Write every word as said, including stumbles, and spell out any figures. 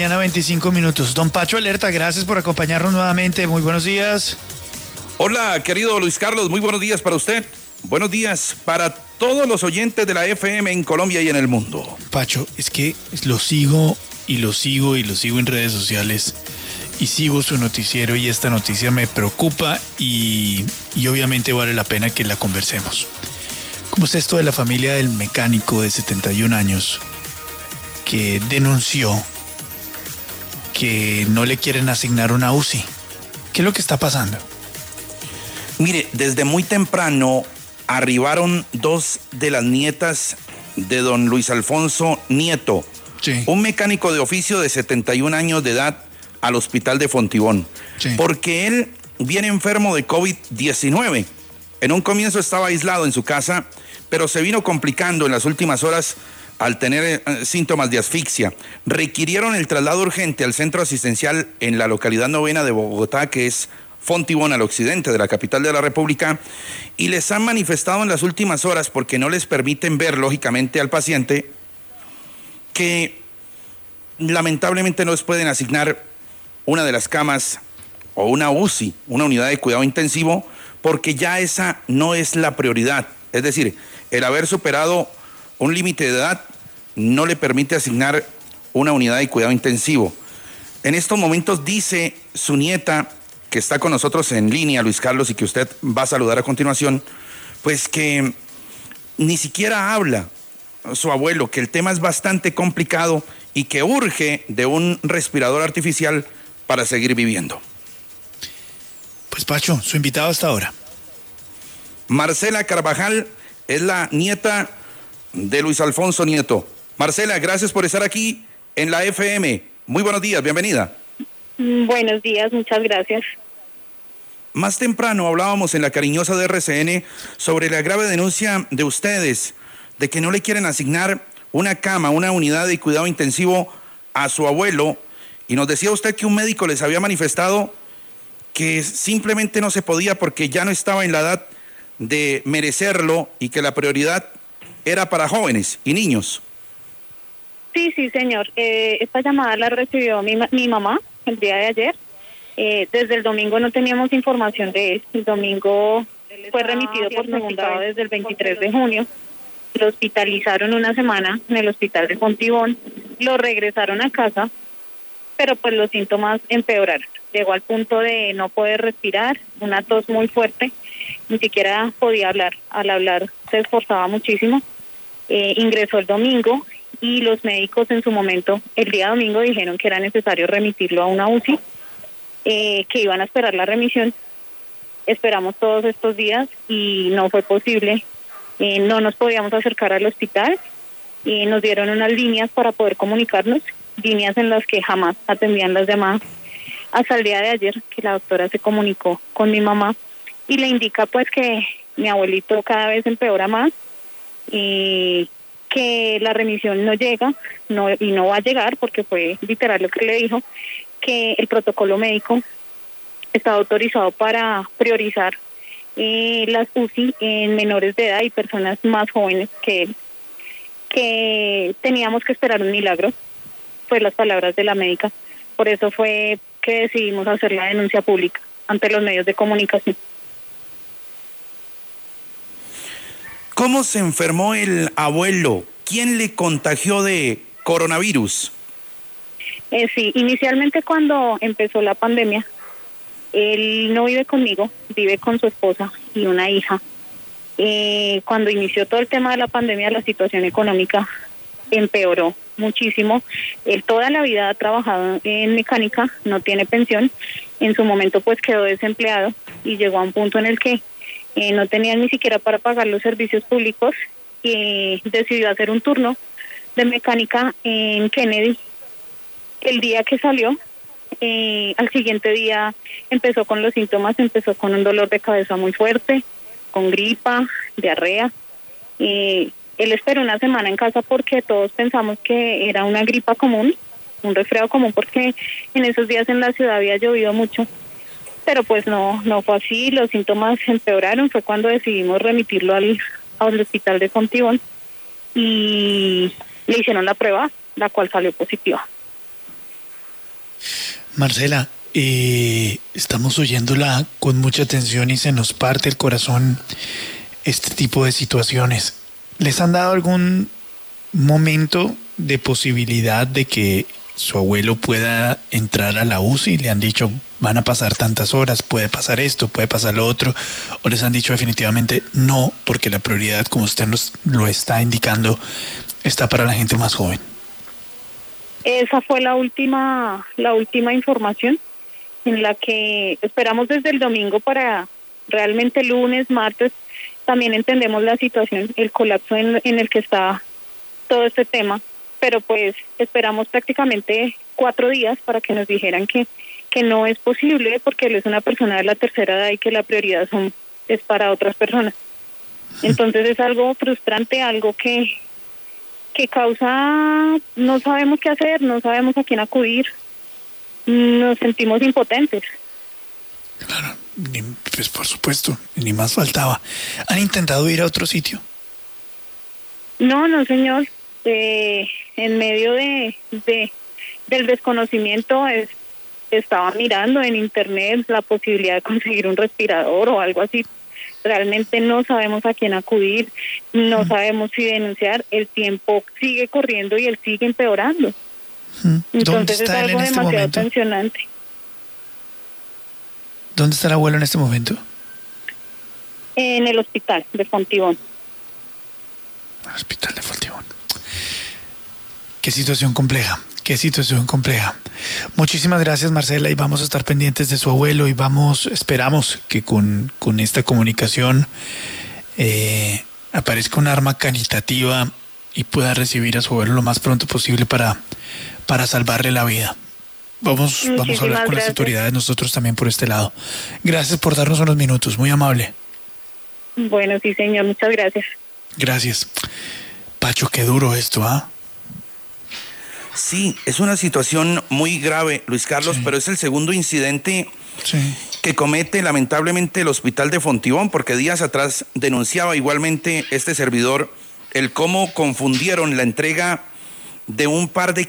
Mañana veinticinco minutos. Don Pacho Alerta, gracias por acompañarnos nuevamente. Muy buenos días. Hola, querido Luis Carlos, muy buenos días para usted. Buenos días para todos los oyentes de la F M en Colombia y en el mundo. Pacho, es que lo sigo y lo sigo y lo sigo en redes sociales y sigo su noticiero y esta noticia me preocupa y, y obviamente vale la pena que la conversemos. ¿Cómo es esto de la familia del mecánico de setenta y un años que denunció que no le quieren asignar una U C I? ¿Qué es lo que está pasando? Mire, desde muy temprano arribaron dos de las nietas de don Luis Alfonso Nieto, Sí. un mecánico de oficio de setenta y un años de edad, al hospital de Fontibón, Sí. porque él viene enfermo de COVID diecinueve. En un comienzo estaba aislado en su casa, pero se vino complicando en las últimas horas al tener eh, síntomas de asfixia. Requirieron el traslado urgente al centro asistencial en la localidad novena de Bogotá, que es Fontibón, al occidente de la capital de la República, y les han manifestado en las últimas horas, porque no les permiten ver lógicamente al paciente, que lamentablemente no les pueden asignar una de las camas o una U C I, una unidad de cuidado intensivo, porque ya esa no es la prioridad. Es decir, el haber superado un límite de edad no le permite asignar una unidad de cuidado intensivo. En estos momentos dice su nieta, que está con nosotros en línea, Luis Carlos, y que usted va a saludar a continuación, pues que ni siquiera habla su abuelo, que el tema es bastante complicado y que urge de un respirador artificial para seguir viviendo. Pues Pacho, su invitado hasta ahora. Marcela Carvajal es la nieta de Luis Alfonso Nieto. Marcela, gracias por estar aquí en la F M. Muy buenos días, bienvenida. Buenos días, muchas gracias. Más temprano hablábamos en la cariñosa de R C N sobre la grave denuncia de ustedes de que no le quieren asignar una cama, una unidad de cuidado intensivo a su abuelo, y nos decía usted que un médico les había manifestado que simplemente no se podía porque ya no estaba en la edad de merecerlo y que la prioridad era para jóvenes y niños. Sí, sí, señor. Eh, esta llamada la recibió mi, mi mamá el día de ayer. Eh, desde el domingo no teníamos información de él. El domingo fue remitido por segunda vez desde el veintitrés de junio. Lo hospitalizaron una semana en el hospital de Fontibón. Lo regresaron a casa, pero pues los síntomas empeoraron. Llegó al punto de no poder respirar, una tos muy fuerte. Ni siquiera podía hablar. Al hablar se esforzaba muchísimo. Eh, ingresó el domingo y los médicos en su momento, el día domingo, dijeron que era necesario remitirlo a una U C I, eh, que iban a esperar la remisión. Esperamos todos estos días y no fue posible. Eh, no nos podíamos acercar al hospital y nos dieron unas líneas para poder comunicarnos, líneas en las que jamás atendían las llamadas. Hasta el día de ayer, que la doctora se comunicó con mi mamá y le indica pues que mi abuelito cada vez empeora más y que la remisión no llega no y no va a llegar, porque fue literal lo que le dijo, que el protocolo médico está autorizado para priorizar eh, las U C I en menores de edad y personas más jóvenes que él, que teníamos que esperar un milagro, fue las palabras de la médica. Por eso fue que decidimos hacer la denuncia pública ante los medios de comunicación. ¿Cómo se enfermó el abuelo? ¿Quién le contagió de coronavirus? Eh, sí, inicialmente cuando empezó la pandemia, él no vive conmigo, vive con su esposa y una hija. Eh, cuando inició todo el tema de la pandemia, la situación económica empeoró muchísimo. Él toda la vida ha trabajado en mecánica, no tiene pensión. En su momento pues quedó desempleado y llegó a un punto en el que eh, no tenía ni siquiera para pagar los servicios públicos y decidió hacer un turno de mecánica en Kennedy. El día que salió, eh, al siguiente día empezó con los síntomas, empezó con un dolor de cabeza muy fuerte, con gripa, diarrea. Eh, él esperó una semana en casa porque todos pensamos que era una gripa común, un resfriado común, porque en esos días en la ciudad había llovido mucho. Pero pues no, no fue así, los síntomas empeoraron. Fue cuando decidimos remitirlo al, al hospital de Fontibón y le hicieron la prueba, la cual salió positiva. Marcela, eh, estamos oyéndola con mucha atención y se nos parte el corazón este tipo de situaciones. ¿Les han dado algún momento de posibilidad de que su abuelo pueda entrar a la U C I? ¿Le han dicho, van a pasar tantas horas, puede pasar esto, puede pasar lo otro? ¿O les han dicho definitivamente no, porque la prioridad, como usted nos lo está indicando, está para la gente más joven? Esa fue la última, la última información, en la que esperamos desde el domingo para realmente lunes, martes. También entendemos la situación, el colapso en, en el que está todo este tema, pero pues esperamos prácticamente cuatro días para que nos dijeran que, que no es posible, porque él es una persona de la tercera edad y que la prioridad son, es para otras personas. Entonces es algo frustrante, algo que, que causa, no sabemos qué hacer, no sabemos a quién acudir, nos sentimos impotentes. Claro, ni, pues por supuesto, ni más faltaba. ¿Han intentado ir a otro sitio? No, no señor, eh, en medio de, de del desconocimiento es, estaba mirando en internet la posibilidad de conseguir un respirador o algo así. Realmente no sabemos a quién acudir, no mm. sabemos si denunciar, el tiempo sigue corriendo y él sigue empeorando. Mm. Entonces es algo en este demasiado momento? tensionante. ¿Dónde está el abuelo en este momento? En el hospital de Fontibón. El hospital de Fontibón. Qué situación compleja, qué situación compleja. Muchísimas gracias, Marcela, y vamos a estar pendientes de su abuelo y vamos, esperamos que con, con esta comunicación eh, aparezca un arma caritativa y pueda recibir a su abuelo lo más pronto posible para, para salvarle la vida. Vamos, vamos a hablar con gracias. Las autoridades nosotros también por este lado. Gracias por darnos unos minutos, muy amable. Bueno, sí señor, muchas gracias. Gracias. Pacho, qué duro esto, ¿ah? ¿eh? Sí, es una situación muy grave, Luis Carlos, sí. Pero es el segundo incidente sí. que comete lamentablemente el hospital de Fontibón, porque días atrás denunciaba igualmente este servidor el cómo confundieron la entrega de un par de